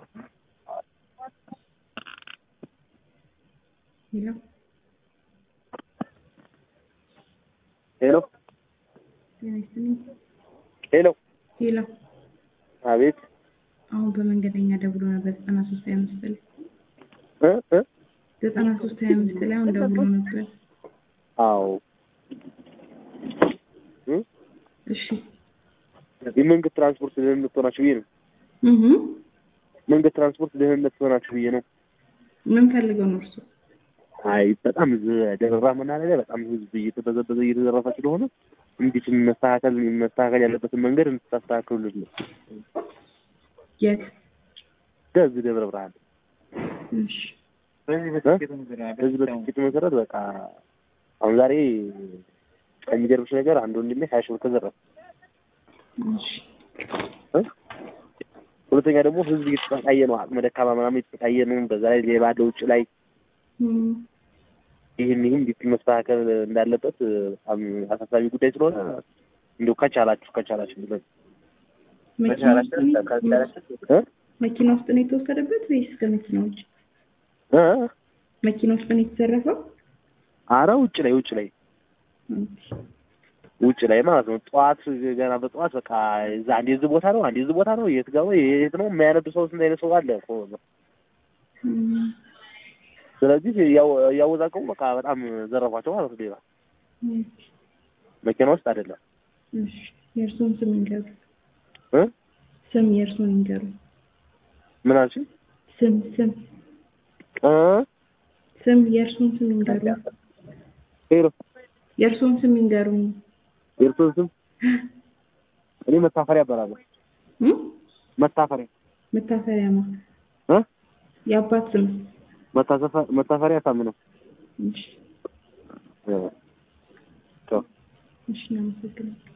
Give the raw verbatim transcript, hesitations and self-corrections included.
ሄሎ ሄሎ ሄሎ ሄሎ አቤት አሁን በመንገደኛ ደውሎ ነበር ዘጠና ሶስት ሃያ አምስት ላይ እ እ ዘጠና ሶስት ሃያ አምስት ላይ አሁን ደውሎ ነበር። አዎ እ እሺ የመንገድ ትራንስፖርት ደህንነት ሆናችሁ ብዬ ነው። እህ መንገድ ትራንስፖርት ደህንነት ሆናችሁ ብዬ ነው። ምን ፈልገው ነው እርሱ? አይ በጣም ደረራ መናለለ በጣም ህዝብ እየተበዘበዘ እየተዘረፈ ስለሆነ እንዴት መስተካከል መስተካከል ያለበትን መንገድ እንድታስተካክሉልን ነው። የት ደዝ ደብረ ብርሃን እሺ በዚህ በትኬት መሰረት በቃ አሁን ዛሬ ከሚገርምሽ ነገር አንድ ወንድሜ ሀያ ሺህ ብር ተዘረፈ። እሺ ሁለተኛ ደግሞ ህዝብ እየተሰቃየ ነው። አቅመ ደካማ ምናምን እየተሰቃየ ነው። በዛ ላይ ሌባ አለ ውጭ ላይ ይሄን ይሄን እንዴት መስተካከል እንዳለበት በጣም አሳሳቢ ጉዳይ ስለሆነ እንደው ከቻላችሁ ከቻላችሁ ብለን መኪና ውስጥ ነው የተወሰደበት ወይስ ከመኪና ውጭ? እ መኪና ውስጥ ነው የተዘረፈው? ኧረ ውጭ ላይ ውጭ ላይ ውጭ ላይ ማለት ነው። ጠዋት ገና በጠዋት በቃ እዛ አንዴ እዚህ ቦታ ነው አንዴ እዚህ ቦታ ነው የት ጋር ወይ የት ነው የሚያነዱ ሰው ስንት አይነት ሰው አለ እኮ። ስለዚህ ያው ያወዛቀው በቃ በጣም ዘረፏቸው ማለት ነው። መኪና ውስጥ አይደለም። እሺ የእርሱን ስም እንገሩ እ ስም የእርሱን እንገሩ ምን አልሽ? ስም ስም እ ስም የእርሱን ስም እንገሩ። ሄሎ የእርሱን ስም እንገሩ። የእርሱን ስም እኔ መታፈሪያ እባላለሁ። እ መታፈሪያ መታፈሪያ ማ እ የአባት ስም መታፈሪያ መታፈሪያ ታምነው። እሺ እ ቶ እሺ ነው